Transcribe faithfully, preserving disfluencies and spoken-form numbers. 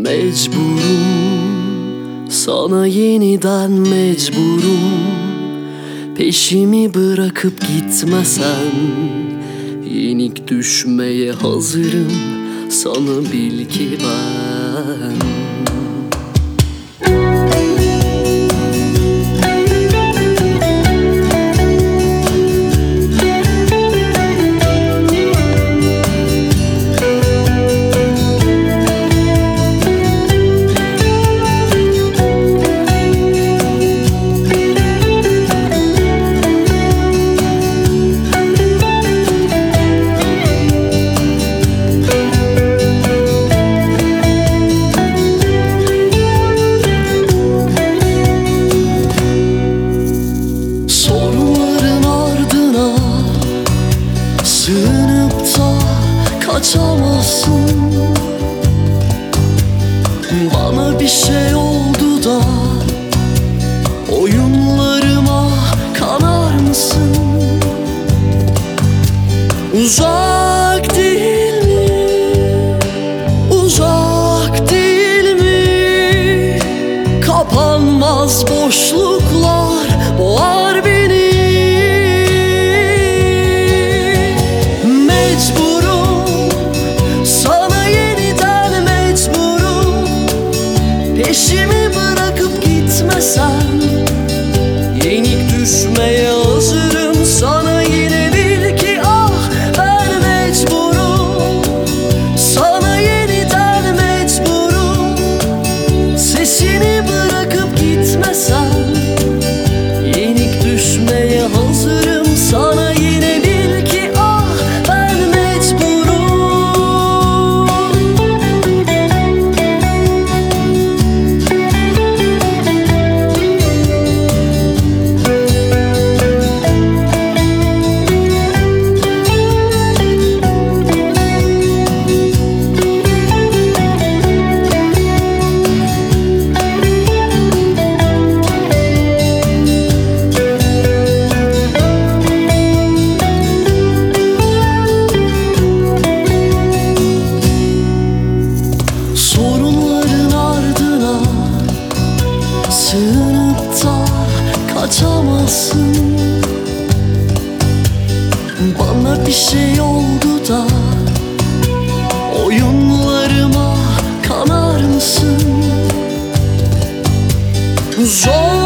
Mecburum, sana yeniden mecburum. Peşimi bırakıp gitmesen, yenik düşmeye hazırım. Sana bil ki ben sığınıp da kaçamazsın. Bana bir şey oldu da oyunlarıma kanar mısın? Uzak değil mi? Uzak değil mi? Kapanmaz boşluklar boğar beni. Peşimi bırakıp gitmesen, yenik düşmeye hazırım. Sana yine bil ki ah ben mecburum. Sana yeniden mecburum. Sesini bırakıp gitmesen, yenik düşmeye hazırım. Sana yine bil ki ah ben mecburum. Sığınıp da kaçamazsın. Bana bir şey oldu da oyunlarıma kanar mısın? Zor